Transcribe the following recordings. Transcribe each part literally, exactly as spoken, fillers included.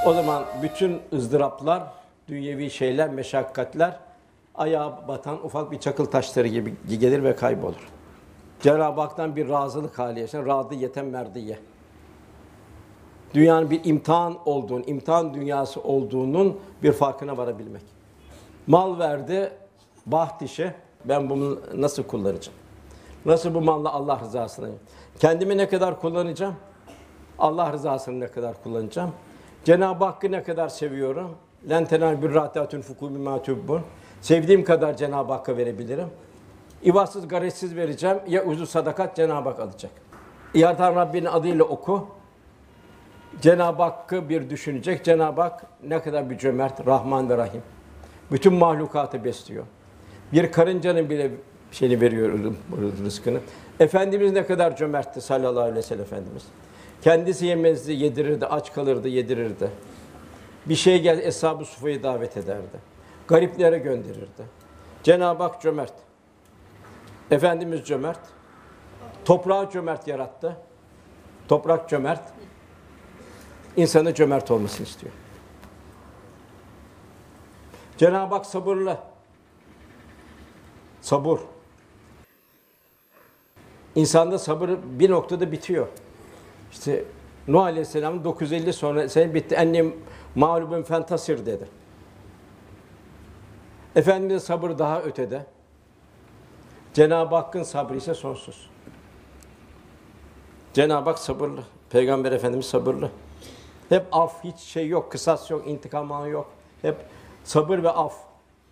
O zaman bütün ızdıraplar, dünyevi şeyler, meşakkatler ayağa batan ufak bir çakıl taşları gibi gelir ve kaybolur. Cenab-ı Hak'tan bir razılık hali yaşar. Radiyeten merdiye. Dünyanın bir imtihan olduğunu, imtihan dünyası olduğunun bir farkına varabilmek. Mal verdi, baht işi. Ben bunu nasıl kullanacağım? Nasıl bu malla Allah rızasını? Kendimi ne kadar kullanacağım? Allah rızasını ne kadar kullanacağım? Cenab-ı Hakk'ı ne kadar seviyorum? Len tenâl birrâ tunfikû mimâ tuhibbûn. Sevdiğim kadar Cenab-ı Hakk'a verebilirim. İvatsız, garetsiz vereceğim. Ya uzu sadakat Cenab-ı Hak alacak. Yaratan Rabbinin adıyla oku. Cenab-ı Hakk'ı bir düşünecek. Cenab-ı Hak ne kadar bir cömert, Rahman ve Rahim. Bütün mahlukatı besliyor. Bir karıncanın bile şeyini veriyor, rızkını. Efendimiz ne kadar cömertti sallallahu aleyhi ve sellem Efendimiz. Kendisi yemezdi, yedirirdi, aç kalırdı, yedirirdi. Bir şey gel, Eshab-ı Suffa'yı davet ederdi. Gariplere gönderirdi. Cenab-ı Hak cömert. Efendimiz cömert. Toprağı cömert yarattı. Toprak cömert. İnsanın cömert olmasını istiyor. Cenab-ı Hak sabırlı. Sabır. İnsanda sabır bir noktada bitiyor. İşte Nuh Aleyhisselam'ın dokuz yüz elli sonra sen bitti. Ennem mağlubun fentasir dedi. Efendimiz'in sabır daha ötede. Cenab-ı Hakk'ın sabrı ise sonsuz. Cenab-ı Hak sabırlı. Peygamber Efendimiz sabırlı. Hep af, hiç şey yok, kısas yok, intikam anı yok. Hep sabır ve af.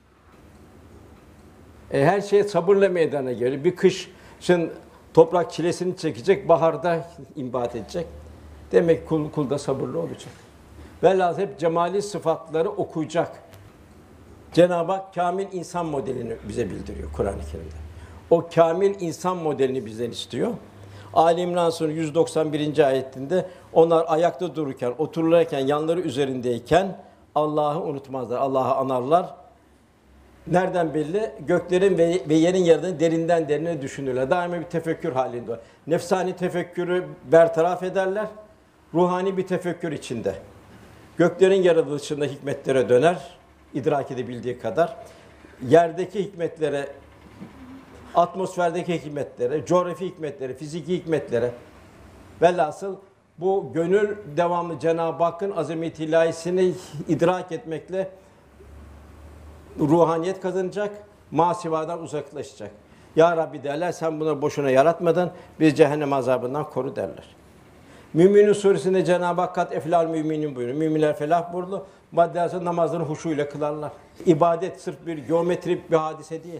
E, her şey sabırla meydana gelir. Bir kışın toprak çilesini çekecek, baharda imbat edecek. Demek kul kulda sabırlı olacak. Velhâsıl hep cemali sıfatları okuyacak. Cenab-ı Hak kamil insan modelini bize bildiriyor Kur'an-ı Kerim'de. O kamil insan modelini bizden istiyor. Ali İmran Suresi yüz doksan birinci ayetinde onlar ayakta dururken, otururken, yanları üzerindeyken Allah'ı unutmazlar, Allah'ı anarlar. Nereden belli? Göklerin ve, ve yerin yerini derinden derine düşünürler. Daima bir tefekkür halinde var. Nefsani tefekkürü bertaraf ederler. Ruhani bir tefekkür içinde. Göklerin yaratılışında hikmetlere döner, idrak edebildiği kadar. Yerdeki hikmetlere, atmosferdeki hikmetlere, coğrafi hikmetlere, fiziki hikmetlere. Velhasıl bu gönül devamlı Cenab-ı Hakk'ın azamet-i ilahisini idrak etmekle ruhaniyet kazanacak, masivadan uzaklaşacak. Ya Rabbi derler, sen bunu boşuna yaratmadın, biz cehennem azabından koru derler. Mü'minun suresinde Cenab-ı Hak kat eflal müminin buyuruyor. Müminler felah buyurdu. Maddesi namazlarını huşuyla kılarlar. İbadet sırf bir geometrik bir hadise değil.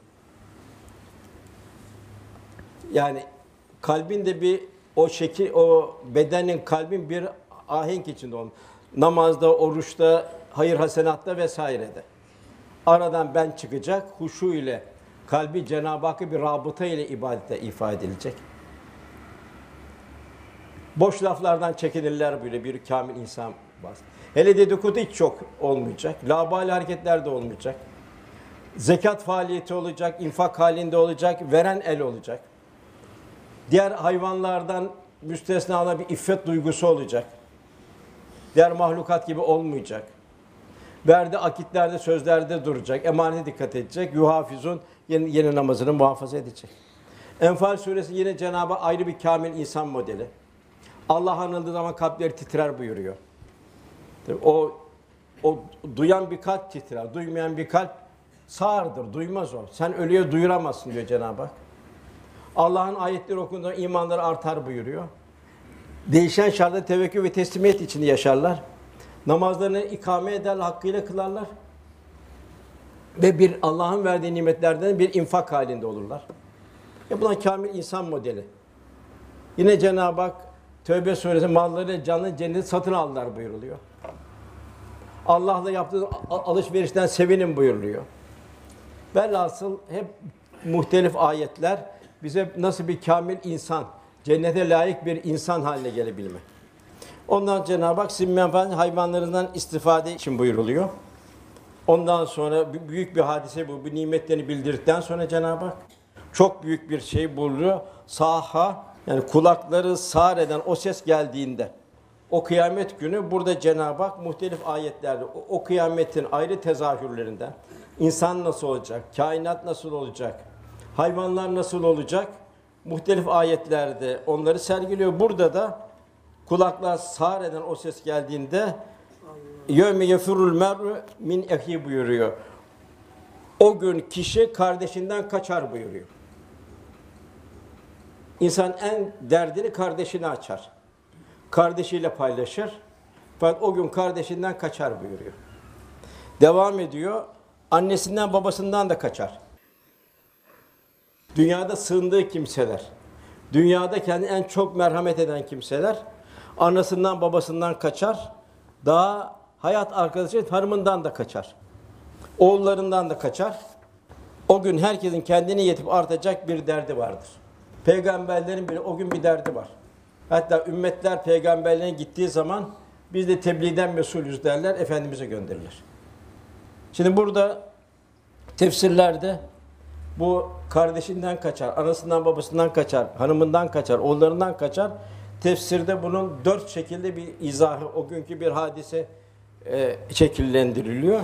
Yani kalbin de bir o şekil, o bedenin, kalbin bir ahenk içinde olmalı. Namazda, oruçta, hayır hasenatta vesairede. Aradan ben çıkacak, huşu ile kalbi Cenab-ı Hakk'ı bir rabıta ile ibadete ifade edilecek. Boş laflardan çekinirler böyle bir kamil insan var. Hele dedikodu hiç çok olmayacak. Labali hareketler de olmayacak. Zekat faaliyeti olacak, infak halinde olacak, veren el olacak. Diğer hayvanlardan müstesna bir iffet duygusu olacak. Diğer mahlukat gibi olmayacak. Verdi akitlerde, sözlerde duracak. Emanete dikkat edecek. Yuhafizun yeni, yeni namazını muhafaza edecek. Enfal suresi yine Cenab-ı Hak ayrı bir kamil insan modeli. Allah anıldığı zaman kalpleri titrer buyuruyor. O o duyan bir kalp titrer, duymayan bir kalp sağırdır, duymaz o. Sen ölüye duyuramazsın diyor Cenab-ı Hak. Allah'ın ayetleri okunduğunda imanları artar buyuruyor. Değişen şartta tevekkül ve teslimiyet içinde yaşarlar. Namazlarını ikame eder, hakkıyla kılarlar. Ve bir Allah'ın verdiği nimetlerden bir infak halinde olurlar. Ya buna kamil insan modeli. Yine Cenab-ı Hak Tevbe suresi malları canlı cennet satın aldılar buyuruluyor. Allah'la yaptığı alışverişten sevinin buyuruluyor. Velhasıl hep muhtelif ayetler bize nasıl bir kamil insan, cennete layık bir insan haline gelebilme. Ondan Cenab-ı Hak sizin menfaat hayvanlarından istifade için buyuruluyor. Ondan sonra büyük bir hadise bu, bu nimetlerini bildirdikten sonra Cenab-ı Hak çok büyük bir şey buyuruyor. Saha, yani kulakları sağır eden o ses geldiğinde, O kıyamet günü burada Cenab-ı Hak muhtelif ayetlerde o, o kıyametin ayrı tezahürlerinden insan nasıl olacak, kainat nasıl olacak, hayvanlar nasıl olacak, muhtelif ayetlerde onları sergiliyor. Burada da kulaklar sağır eden o ses geldiğinde yevme yefirul mer'u min ehi buyuruyor. O gün kişi kardeşinden kaçar buyuruyor. İnsan en derdini kardeşine açar. Kardeşiyle paylaşır. Fakat o gün kardeşinden kaçar buyuruyor. Devam ediyor. Annesinden babasından da kaçar. Dünyada sığındığı kimseler, dünyada kendine en çok merhamet eden kimseler, anasından babasından kaçar. Daha hayat arkadaşı hanımından da kaçar. Oğullarından da kaçar. O gün herkesin kendini yetip artacak bir derdi vardır. Peygamberlerin bile o gün bir derdi var. Hatta ümmetler peygamberlerine gittiği zaman biz de tebliğden mesulüz derler, Efendimiz'e gönderilir. Şimdi burada tefsirlerde bu kardeşinden kaçar, anasından babasından kaçar, hanımından kaçar, oğullarından kaçar. Tefsirde bunun dört şekilde bir izahı, o günkü bir hadise e, şekillendiriliyor.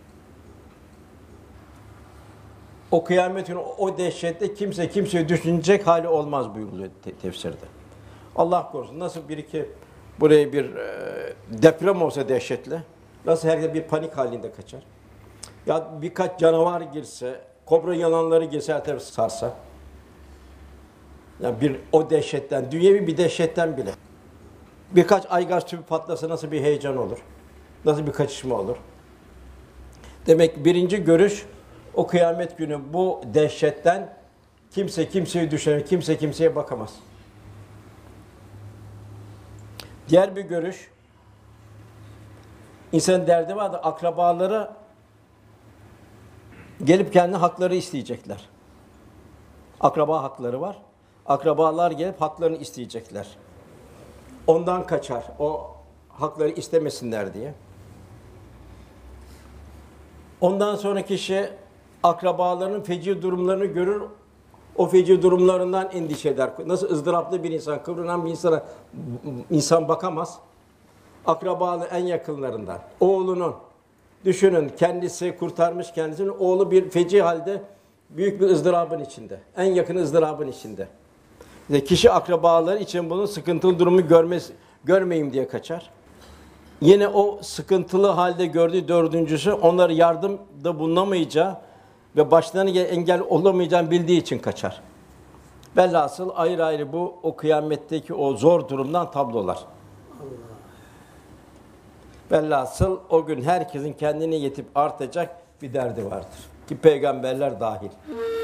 O kıyametin o, o dehşette kimse kimseyi düşünecek hali olmaz buyuruluyor te- tefsirde. Allah korusun. Nasıl bir iki buraya bir e, deprem olsa dehşetli, nasıl herkes bir panik halinde kaçar. Ya birkaç canavar girse, kobra yılanları girse her tarafı sarsa. Yani bir o dehşetten, dünyevi bir dehşetten bile. Birkaç aygaz tüpü patlasa nasıl bir heyecan olur? Nasıl bir kaçışma olur? Demek ki birinci görüş, o kıyamet günü bu dehşetten kimse kimseyi düşünemez, kimse kimseye bakamaz. Diğer bir görüş, insanın derdi var da akrabaları gelip kendi hakları isteyecekler. Akraba hakları var. Akrabalar gelip haklarını isteyecekler. Ondan kaçar. O hakları istemesinler diye. Ondan sonra kişi akrabalarının feci durumlarını görür. O feci durumlarından endişe eder. Nasıl ızdıraplı bir insan, kıvranan bir insana insan bakamaz. Akrabalı en yakınlarından, oğlunun, düşünün kendisi kurtarmış kendisini, oğlu bir feci halde büyük bir ızdırabın içinde. En yakın ızdırabın içinde. İşte kişi akrabaları için bunun sıkıntılı durumu görmez, görmeyeyim diye kaçar. Yine o sıkıntılı halde gördüğü dördüncüsü onlara yardımda bulunamayacağı ve başlarına engel olamayacağını bildiği için kaçar. Velhasıl ayrı ayrı bu o kıyametteki o zor durumdan tablolar. Velhasıl o gün herkesin kendine yetip artacak bir derdi vardır. Ki peygamberler dahil.